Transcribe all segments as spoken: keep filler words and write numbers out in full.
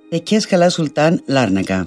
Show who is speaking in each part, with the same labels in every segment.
Speaker 1: Τεκές Χαλά Σουλτάν, Λάρνακα.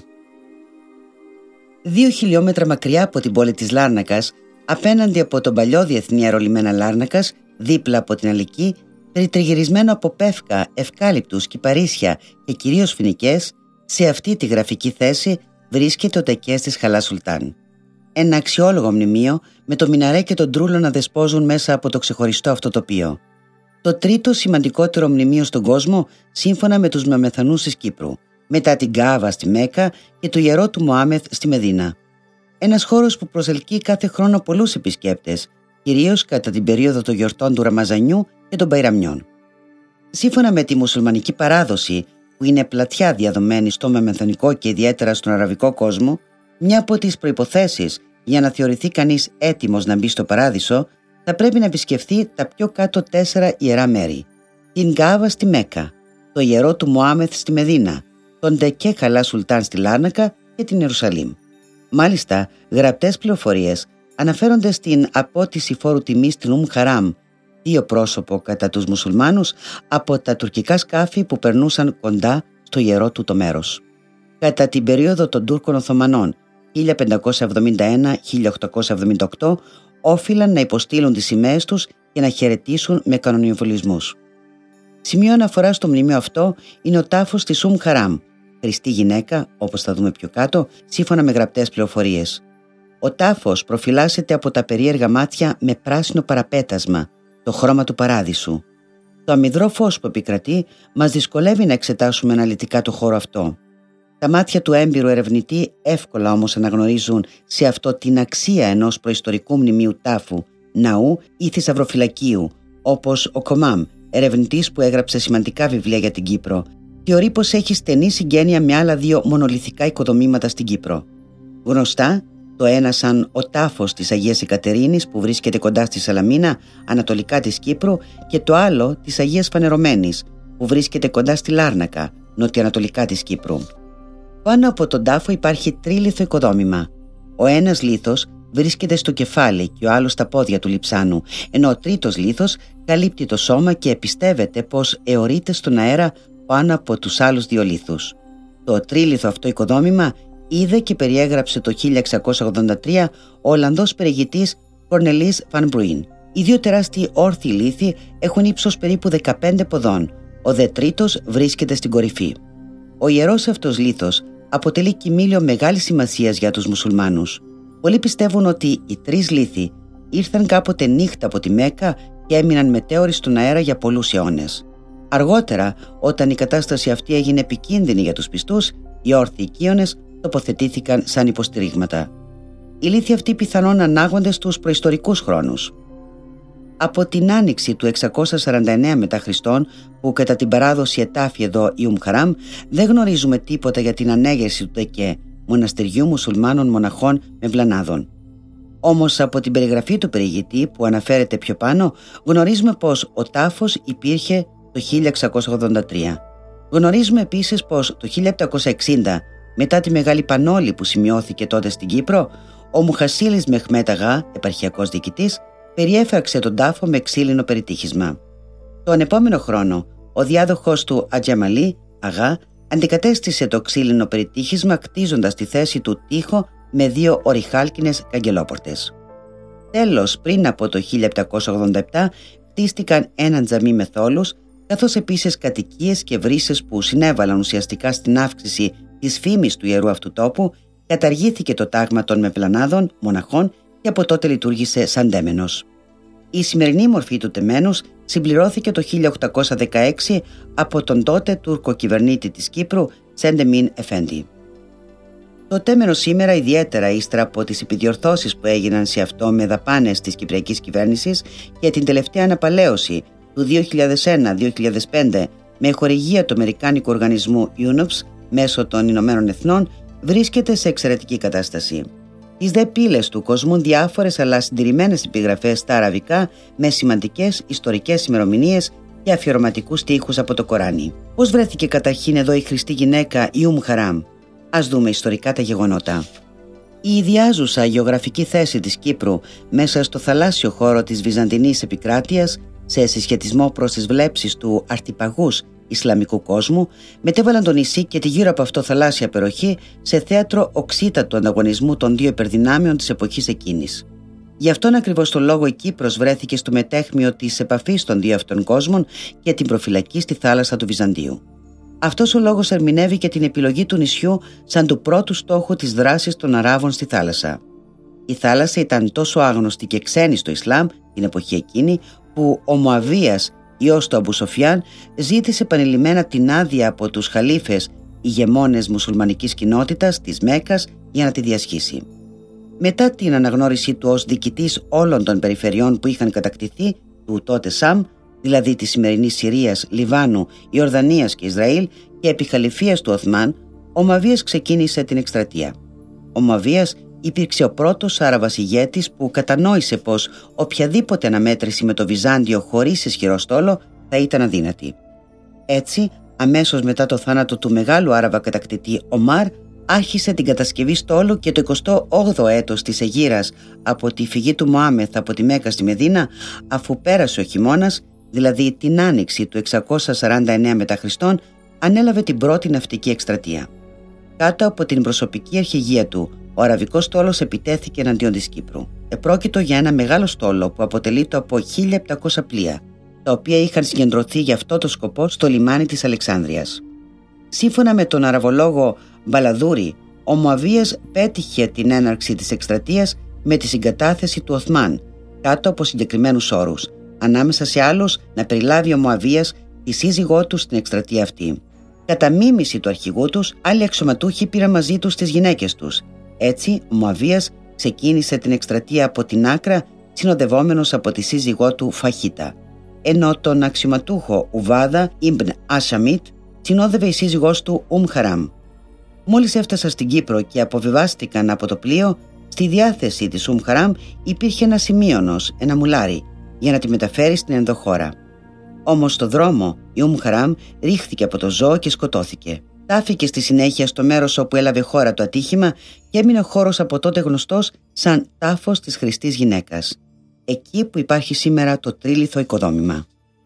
Speaker 1: Δύο χιλιόμετρα μακριά από την πόλη της Λάρνακας, απέναντι από τον παλιό διεθνή αερολιμένα Λάρνακας, δίπλα από την Αλική, περιτριγυρισμένο από πεύκα, ευκάλυπτους, κυπαρίσια και κυρίως φοινικές, σε αυτή τη γραφική θέση βρίσκεται ο Τεκές της Χαλά Σουλτάν. Ένα αξιόλογο μνημείο με το μιναρέ και τον τρούλο να δεσπόζουν μέσα από το ξεχωριστό αυτό τοπίο. Το τρίτο σημαντικότερο μνημείο στον κόσμο, σύμφωνα με τους μεμεθανούς της Κύπρου, μετά την Καάβα στη Μέκα και το ιερό του Μωάμεθ στη Μεδίνα. Ένας χώρος που προσελκύει κάθε χρόνο πολλούς επισκέπτες, κυρίως κατά την περίοδο των γιορτών του Ραμαζανιού και των Μπαϊραμιών. Σύμφωνα με τη μουσουλμανική παράδοση, που είναι πλατιά διαδομένη στο μεμεθανικό και ιδιαίτερα στον αραβικό κόσμο, μια από τις προϋποθέσεις για να θεωρηθεί κανείς έτοιμος να μπει στο παράδεισο, θα πρέπει να επισκεφθεί τα πιο κάτω τέσσερα ιερά μέρη: την Καάβα στη Μέκα, το ιερό του Μωάμεθ στη Μεδίνα, τον Τεκέ Χαλά Σουλτάν στη Λάρνακα και την Ιερουσαλήμ. Μάλιστα, γραπτές πληροφορίες αναφέρονται στην απότιση φόρου τιμής στην Ουμ Χαράμ, δύο πρόσωπο κατά τους μουσουλμάνους, από τα τουρκικά σκάφη που περνούσαν κοντά στο ιερό του το μέρος. Κατά την περίοδο των Τούρκων Οθωμανών χίλια πεντακόσια εβδομήντα ένα με χίλια οκτακόσια εβδομήντα οκτώ, όφυλαν να υποστείλουν τις σημαίες τους και να χαιρετήσουν με κανονιοβολισμούς. Σημείο αναφορά στο μνημείο αυτό είναι ο τάφος της Ουμ Χαράμ, χρηστή γυναίκα, όπως θα δούμε πιο κάτω, σύμφωνα με γραπτές πληροφορίες. Ο τάφος προφυλάσσεται από τα περίεργα μάτια με πράσινο παραπέτασμα, το χρώμα του παράδεισου. Το αμυδρό φως που επικρατεί μας δυσκολεύει να εξετάσουμε αναλυτικά το χώρο αυτό. Τα μάτια του έμπειρου ερευνητή εύκολα όμως αναγνωρίζουν σε αυτό την αξία ενός προϊστορικού μνημείου τάφου, ναού ή θησαυροφυλακίου, όπως ο Κομάμ, ερευνητής που έγραψε σημαντικά βιβλία για την Κύπρο, θεωρεί πως έχει στενή συγγένεια με άλλα δύο μονολιθικά οικοδομήματα στην Κύπρο. Γνωστά, το ένα σαν ο τάφος της Αγίας Εκατερίνης που βρίσκεται κοντά στη Σαλαμίνα, ανατολικά της Κύπρου, και το άλλο της Αγίας Φανερωμένης που βρίσκεται κοντά στη Λάρνακα, νοτιοανατολικά της Κύπρου. Πάνω από τον τάφο υπάρχει τρίλιθο οικοδόμημα. Ο ένας λίθος βρίσκεται στο κεφάλι και ο άλλος στα πόδια του λειψάνου, ενώ ο τρίτος λίθος καλύπτει το σώμα και επιστεύεται πως αιωρείται στον αέρα πάνω από τους άλλους δύο λίθους. Το τρίλιθο αυτό οικοδόμημα είδε και περιέγραψε το χίλια εξακόσια ογδόντα τρία ο Ολλανδός περιηγητής Κορνελής Βαν Μπρουίν. Οι δύο τεράστιοι όρθιοι λίθοι έχουν ύψος περίπου δεκαπέντε ποδών. Ο δε τρίτος βρίσκεται στην κορυφή. Ο ιερός αυτός λίθος αποτελεί κοιμήλιο μεγάλης σημασίας για τους μουσουλμάνους. Πολλοί πιστεύουν ότι οι τρεις λίθοι ήρθαν κάποτε νύχτα από τη Μέκα και έμειναν μετέωροι στον αέρα για πολλούς αιώνες. Αργότερα, όταν η κατάσταση αυτή έγινε επικίνδυνη για τους πιστούς, οι όρθιοι οικείονες τοποθετήθηκαν σαν υποστηρίγματα. Οι λίθοι αυτοί πιθανόν ανάγονται στους προϊστορικούς χρόνους. Από την άνοιξη του εξακόσια σαράντα εννέα μετά Χριστόν, που κατά την παράδοση ετάφη εδώ η Ουμ Χαράμ, δεν γνωρίζουμε τίποτα για την ανέγερση του Τεκέ, μοναστεριού μουσουλμάνων μοναχών με βλανάδων. Όμως από την περιγραφή του περιηγητή που αναφέρεται πιο πάνω, γνωρίζουμε πως ο τάφος υπήρχε το χίλια εξακόσια ογδόντα τρία. Γνωρίζουμε επίσης πως το χίλια επτακόσια εξήντα, μετά τη μεγάλη πανόλη που σημειώθηκε τότε στην Κύπρο, ο Μουχασίλης Μεχμέτ Αγά, επαρχιακός διοικητής, περιέφραξε τον τάφο με ξύλινο περιτύχισμα. Τον επόμενο χρόνο, ο διάδοχος του Ατζαμαλή Αγά αντικατέστησε το ξύλινο περιτύχισμα κτίζοντας τη θέση του τοίχο με δύο οριχάλκινες καγγελόπορτες. Τέλος, πριν από το χίλια επτακόσια ογδόντα επτά, κτίστηκαν ένα τζαμί με θόλους, καθώς επίσης κατοικίες και βρύσες που συνέβαλαν ουσιαστικά στην αύξηση της φήμης του ιερού αυτού τόπου. Καταργήθηκε το τάγμα των μεπλανάδων μοναχών και από τότε λειτουργήσε σαν τέμενος. Η σημερινή μορφή του τεμένους συμπληρώθηκε το χίλια οκτακόσια δεκαέξι από τον τότε Τούρκο κυβερνήτη της Κύπρου Σεντεμίν Εφέντη. Το τέμενο σήμερα, ιδιαίτερα ύστερα από τις επιδιορθώσεις που έγιναν σε αυτό με δαπάνες της κυπριακής κυβέρνησης και την τελευταία αναπαλαίωση του δύο χιλιάδες ένα με δύο χιλιάδες πέντε με χορηγία του αμερικάνικου οργανισμού γιούνοπς μέσω των Ηνωμένων Εθνών, βρίσκεται σε εξαιρετική κατάσταση. Τις δε πύλες του κοσμούν διάφορες αλλά συντηρημένες επιγραφές στα αραβικά με σημαντικές ιστορικές ημερομηνίες και αφιερωματικούς στίχους από το Κοράνι. Πώς βρέθηκε καταρχήν εδώ η χρηστή γυναίκα η Ουμ Χαράμ? Ας δούμε ιστορικά τα γεγονότα. Η ιδιάζουσα γεωγραφική θέση της Κύπρου μέσα στο θαλάσσιο χώρο της Βυζαντινής επικράτειας, σε συσχετισμό προς τις βλέψεις του Αρτυπαγούς Ισλαμικού κόσμου, μετέβαλαν το νησί και τη γύρω από αυτό θαλάσσια περιοχή σε θέατρο οξύτατου ανταγωνισμού των δύο υπερδυνάμεων της εποχής εκείνης. Γι' αυτόν ακριβώς το λόγο η Κύπρος βρέθηκε στο μετέχμιο της επαφής των δύο αυτών κόσμων και την προφυλακή στη θάλασσα του Βυζαντίου. Αυτός ο λόγος ερμηνεύει και την επιλογή του νησιού σαν του πρώτου στόχου της δράσης των Αράβων στη θάλασσα. Η θάλασσα ήταν τόσο άγνωστη και ξένη στο Ισλάμ την εποχή εκείνη που ο Μουαβίας, ιός του Αμπού Σοφιάν, ζήτησε επανειλημμένα την άδεια από τους χαλίφες ηγεμόνες μουσουλμανικής κοινότητας της Μέκκας για να τη διασχίσει. Μετά την αναγνώρισή του ως διοικητής όλων των περιφερειών που είχαν κατακτηθεί του τότε Σαμ, δηλαδή της σημερινής Συρίας, Λιβάνου, Ιορδανίας και Ισραήλ, και επί χαλιφίας του Οθμάν, ο Μουαβίας ξεκίνησε την εκστρατεία. Ο Μουαβίας υπήρξε ο πρώτος Άραβας ηγέτης που κατανόησε πως οποιαδήποτε αναμέτρηση με το Βυζάντιο χωρίς ισχυρό στόλο θα ήταν αδύνατη. Έτσι, αμέσως μετά το θάνατο του μεγάλου Άραβα κατακτητή Ομάρ, άρχισε την κατασκευή στόλου και το εικοστό όγδοο έτος της Αιγύρας από τη φυγή του Μωάμεθ από τη Μέκκα στη Μεδίνα, αφού πέρασε ο χειμώνας, δηλαδή την άνοιξη του εξακόσια σαράντα εννέα μετά Χριστόν, ανέλαβε την πρώτη ναυτική εκστρατεία. Κάτω από την προσωπική αρχηγία του, ο αραβικός στόλος επιτέθηκε εναντίον της Κύπρου. Επρόκειτο για ένα μεγάλο στόλο που αποτελείται από χίλια επτακόσια πλοία, τα οποία είχαν συγκεντρωθεί για αυτό το σκοπό στο λιμάνι της Αλεξάνδρειας. Σύμφωνα με τον αραβολόγο Μπαλαδούρη, ο Μουαβίας πέτυχε την έναρξη της εκστρατείας με τη συγκατάθεση του Οθμάν, κάτω από συγκεκριμένους όρους, ανάμεσα σε άλλους να περιλάβει ο Μουαβίας τη σύζυγό του στην εκστρατεία αυτή. Κατά μίμηση του αρχηγού τους, άλλοι αξιωματούχοι πήραν μαζί τους τις γυναίκες τους. Έτσι, ο Μουαβίας ξεκίνησε την εκστρατεία από την Άκρα, συνοδευόμενος από τη σύζυγό του Φαχίτα, ενώ τον αξιωματούχο Ουβάδα Ιμπν Ασαμίτ συνόδευε η σύζυγός του Ουμ Χαράμ. Μόλις έφτασαν στην Κύπρο και αποβιβάστηκαν από το πλοίο, στη διάθεση της Ουμ Χαράμ υπήρχε ένα σημείωνος, ένα μουλάρι, για να τη μεταφέρει στην ενδοχώρα. Όμως στο δρόμο η Ουμ Χαράμ ρίχθηκε από το ζώο και σκοτώθηκε. Τάφηκε στη συνέχεια στο μέρος όπου έλαβε χώρα το ατύχημα και έμεινε ο χώρος από τότε γνωστός σαν τάφος της χρηστής γυναίκας, εκεί που υπάρχει σήμερα το τρίλιθο οικοδόμημα.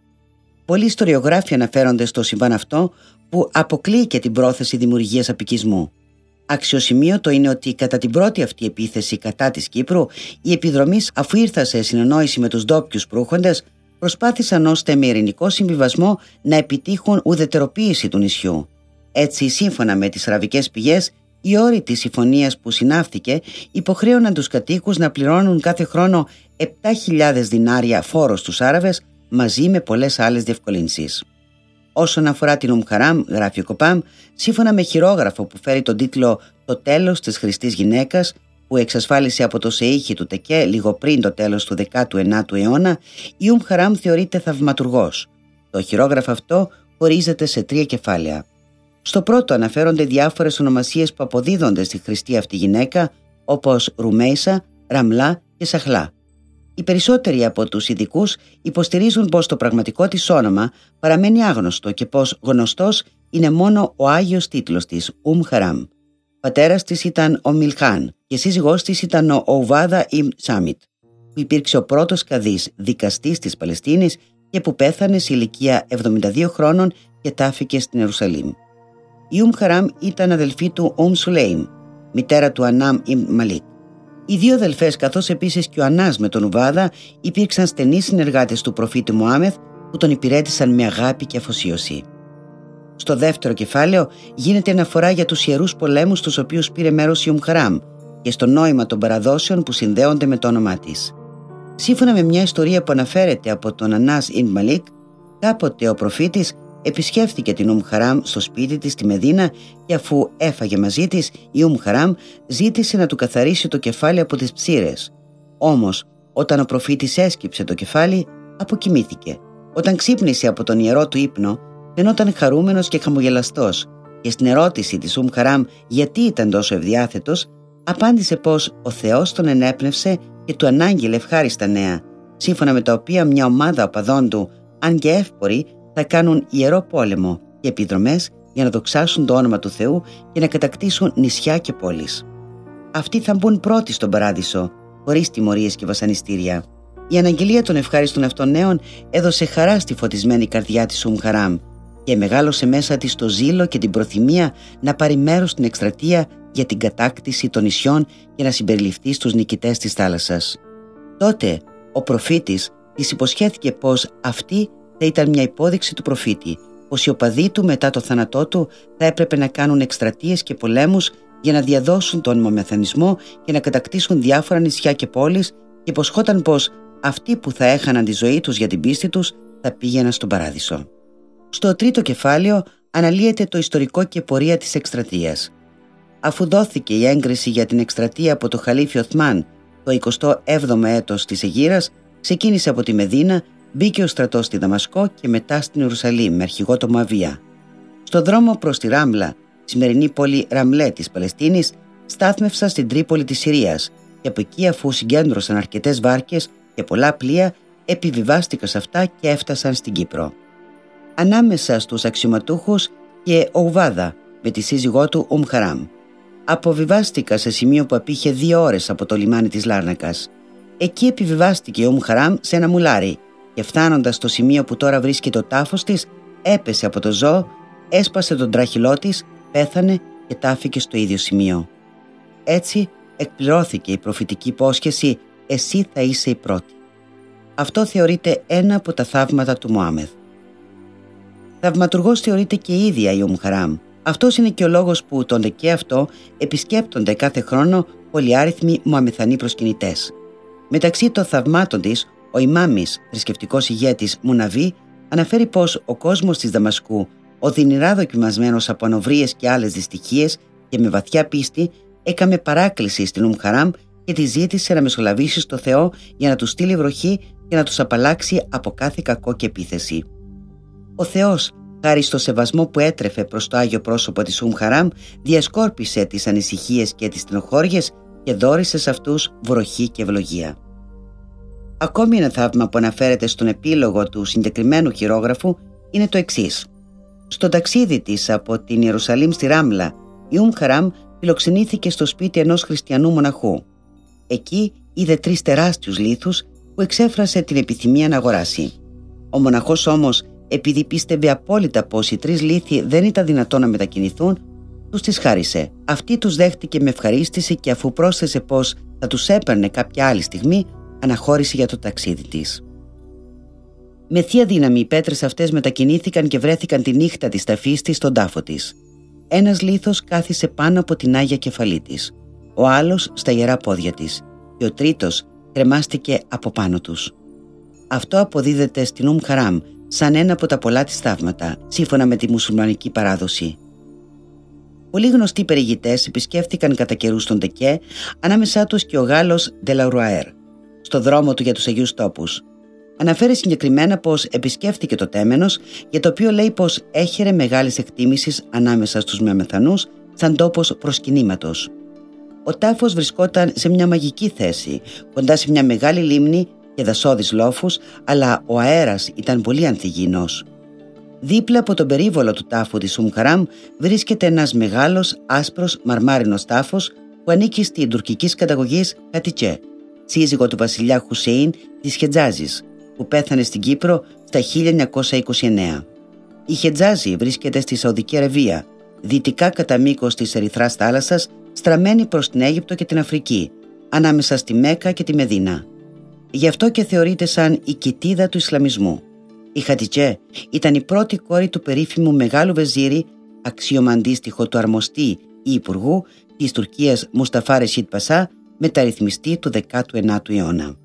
Speaker 1: Πολλοί ιστοριογράφοι αναφέρονται στο συμβάν αυτό, που αποκλείει και την πρόθεση δημιουργίας απικισμού. Αξιοσημείωτο είναι ότι κατά την πρώτη αυτή επίθεση κατά της Κύπρου, οι επιδρομείς, αφού ήρθαν σε συνεννόηση με τους ντόπιους προύχοντες, προσπάθησαν ώστε με ειρηνικό συμβιβασμό να επιτύχουν ουδετεροποίηση του νησιού. Έτσι, σύμφωνα με τις αραβικές πηγές, οι όροι της συμφωνίας που συνάφθηκε υποχρέωναν τους κατοίκους να πληρώνουν κάθε χρόνο επτά χιλιάδες δινάρια φόρο στους Άραβες, μαζί με πολλές άλλες διευκολύνσεις. Όσον αφορά την Ουμ Χαράμ, γράφει ο Κοπάμ, σύμφωνα με χειρόγραφο που φέρει τον τίτλο «Το τέλος της χρηστής γυναίκας», που εξασφάλισε από το Σεΐχη του Τεκέ λίγο πριν το τέλος του δέκατου ένατου αιώνα, η Ουμ Χαράμ θεωρείται θαυματουργός. Το χειρόγραφο αυτό χωρίζεται σε τρία κεφάλαια. Στο πρώτο αναφέρονται διάφορες ονομασίες που αποδίδονται στη χρηστή αυτή γυναίκα, όπως Ρουμέισα, Ραμλά και Σαχλά. Οι περισσότεροι από τους ειδικούς υποστηρίζουν πως το πραγματικό της όνομα παραμένει άγνωστο και πως γνωστός είναι μόνο ο άγιος τίτλος της, Ουμ Χαράμ. Πατέρας της ήταν ο Μιλχάν και σύζυγός της ήταν ο Ουβάδα Ιμπν Σάμιτ, που υπήρξε ο πρώτος καδής δικαστής της Παλαιστίνης και που πέθανε σε ηλικία εβδομήντα δύο χρόνων και τάφηκε στην Ιερουσαλήμ. Η Ουμ Χαράμ ήταν αδελφή του Ουμ Σουλέιμ, μητέρα του Ανάμ Ιμπν Μαλίκ. Οι δύο αδελφές, καθώς επίσης και ο Ανάς με τον Ουβάδα, υπήρξαν στενοί συνεργάτες του προφήτη Μωάμεθ που τον υπηρέτησαν με αγάπη και αφοσίωση. Στο δεύτερο κεφάλαιο γίνεται αναφορά για τους ιερούς πολέμους στους οποίους πήρε μέρος η Ουμ Χαράμ και στο νόημα των παραδόσεων που συνδέονται με το όνομά της. Σύμφωνα με μια ιστορία που αναφέρεται από τον Ανάς Ιμπν Μαλίκ, κάποτε ο προφήτης επισκέφθηκε την Ουμ Χαράμ στο σπίτι της στη Μεδίνα και αφού έφαγε μαζί της, η Ουμ Χαράμ ζήτησε να του καθαρίσει το κεφάλι από τις ψήρες. Όμως, όταν ο προφήτης έσκυψε το κεφάλι, αποκοιμήθηκε. Όταν ξύπνησε από τον ιερό του ύπνο, φαινόταν χαρούμενος και χαμογελαστός και στην ερώτηση της Ουμ Χαράμ γιατί ήταν τόσο ευδιάθετος, απάντησε πως ο Θεός τον ενέπνευσε και του ανάγγειλε ευχάριστα νέα, σύμφωνα με τα οποία μια ομάδα οπαδών του, αν και εύποροι, θα κάνουν ιερό πόλεμο και επιδρομές για να δοξάσουν το όνομα του Θεού και να κατακτήσουν νησιά και πόλεις. Αυτοί θα μπουν πρώτοι στον παράδεισο, χωρίς τιμωρίες και βασανιστήρια. Η αναγγελία των ευχάριστων αυτών νέων έδωσε χαρά στη φωτισμένη καρδιά της Ουμ Χαράμ και μεγάλωσε μέσα της το ζήλο και την προθυμία να πάρει μέρος στην εκστρατεία για την κατάκτηση των νησιών και να συμπεριληφθεί στους νικητές της θάλασσας. Τότε ο προφήτης της υποσχέθηκε πως αυτή θα ήταν μια υπόδειξη του προφήτη, πως οι οπαδοί του μετά το θάνατό του θα έπρεπε να κάνουν εκστρατείες και πολέμους για να διαδώσουν τον μομεθανισμό και να κατακτήσουν διάφορα νησιά και πόλεις, και υποσχόταν πως αυτοί που θα έχαναν τη ζωή τους για την πίστη τους θα πήγαιναν στον παράδεισο. Στο τρίτο κεφάλαιο αναλύεται το ιστορικό και πορεία της εκστρατείας. Αφού δόθηκε η έγκριση για την εκστρατεία από το Χαλίφη Οθμάν το εικοστό έβδομο έτος της Αιγύρας, ξεκίνησε από τη Μεδίνα, μπήκε ο στρατός στη Δαμασκό και μετά στην Ιερουσαλήμ με αρχηγό το Μουαβία. Στο δρόμο προς τη Ράμλα, σημερινή πόλη Ραμλέ της Παλαιστίνης, στάθμευσαν στην Τρίπολη της Συρίας και από εκεί, αφού συγκέντρωσαν αρκετές βάρκες και πολλά πλοία, επιβιβάστηκαν σε αυτά και έφτασαν στην Κύπρο. Ανάμεσα στους αξιωματούχους και ο Ουβάδα με τη σύζυγό του Ουμ Χαράμ. Αποβιβάστηκα σε σημείο που απήχε δύο ώρες από το λιμάνι της Λάρνακας. Εκεί επιβιβάστηκε ο Ουμ Χαράμ σε ένα μουλάρι και φτάνοντας στο σημείο που τώρα βρίσκεται ο τάφος της, έπεσε από το ζώο, έσπασε τον τράχυλό της, πέθανε και τάφηκε στο ίδιο σημείο. Έτσι εκπληρώθηκε η προφητική υπόσχεση «Εσύ θα είσαι η πρώτη». Αυτό θεωρείται ένα από τα θαύματα του Μωάμεθ. Θαυματουργός θεωρείται και η ίδια η Ουμ Χαράμ. Αυτός είναι και ο λόγος που τον ΔΕΚΕ αυτό επισκέπτονται κάθε χρόνο πολυάριθμοι Μωαμεθανοί προσκυνητές. Μεταξύ των θαυμάτων της, ο ημάμις, θρησκευτικός ηγέτης Μουναβί, αναφέρει πως ο κόσμος της Δαμασκού, οδυνηρά δοκιμασμένος από ανοβρίες και άλλες δυστυχίες και με βαθιά πίστη, έκαμε παράκληση στην Ουμ Χαράμ και τη ζήτησε να μεσολαβήσει στο Θεό για να τους στείλει βροχή και να τους απαλλάξει από κάθε κακό και επίθεση. Ο Θεός, χάρη στο σεβασμό που έτρεφε προς το Άγιο πρόσωπο της Ουμ Χαράμ, διασκόρπισε τις ανησυχίες και τις στενοχώριες και δώρισε σε αυτούς βροχή και ευλογία. Ακόμη ένα θαύμα που αναφέρεται στον επίλογο του συγκεκριμένου χειρόγραφου είναι το εξής. Στο ταξίδι της από την Ιερουσαλήμ στη Ράμλα, η Ουμ Χαράμ φιλοξενήθηκε στο σπίτι ενός χριστιανού μοναχού. Εκεί είδε τρεις τεράστιους λίθους που εξέφρασε την επιθυμία να αγοράσει. Ο μοναχός όμως, επειδή πίστευε απόλυτα πως οι τρεις λίθοι δεν ήταν δυνατόν να μετακινηθούν, τους τις χάρισε. Αυτή τους δέχτηκε με ευχαρίστηση και αφού πρόσθεσε πως θα τους έπαιρνε κάποια άλλη στιγμή, αναχώρησε για το ταξίδι της. Με θεία δύναμη οι πέτρες αυτές μετακινήθηκαν και βρέθηκαν τη νύχτα της ταφής της στον τάφο της. Ένας λίθος κάθισε πάνω από την Άγια κεφαλή της, ο άλλος στα ιερά πόδια της και ο τρίτος κρεμάστηκε από πάνω τους. Αυτό αποδίδεται στην Ουμ Χαράμ σαν ένα από τα πολλά της θαύματα, σύμφωνα με τη μουσουλμανική παράδοση. Πολλοί γνωστοί περιηγητές επισκέφθηκαν κατά καιρούς τον ΔΕΚΕ, ανάμεσά τους και ο Γάλλος Ντελαρουαέρ, στο δρόμο του για τους Αγίους Τόπους. Αναφέρει συγκεκριμένα πως επισκέφθηκε το Τέμενος, για το οποίο λέει πως έχερε μεγάλης εκτίμησης ανάμεσα στους Μωαμεθανούς σαν τόπος προσκυνήματος. Ο τάφος βρισκόταν σε μια μαγική θέση, κοντά σε μια μεγάλη λίμνη και δασώδεις λόφους, αλλά ο αέρας ήταν πολύ ανθυγιεινός. Δίπλα από τον περίβολο του τάφου της Ουμ Χαράμ βρίσκεται ένας μεγάλος άσπρος μαρμάρινος τάφος που ανήκει στην τουρκικής καταγωγής Χατιτζέ, σύζυγο του βασιλιά Χουσέιν της Χετζάζης, που πέθανε στην Κύπρο στα χίλια εννιακόσια είκοσι εννέα. Η Χετζάζη βρίσκεται στη Σαουδική Αραβία, δυτικά κατά μήκος της Ερυθράς θάλασσας, στραμμένη προς την Αίγυπτο και την Αφρική, ανάμεσα στη Μέκα και τη Μεδίνα. Γι' αυτό και θεωρείται σαν η κοιτίδα του Ισλαμισμού. Η Χατιτζέ ήταν η πρώτη κόρη του περίφημου Μεγάλου Βεζίρη, αξίωμα αντίστοιχο του αρμοστή ή υπουργού της Τουρκίας Μουσταφά Ρεσίτ Πασά, μεταρρυθμιστή του δέκατου ένατου αιώνα.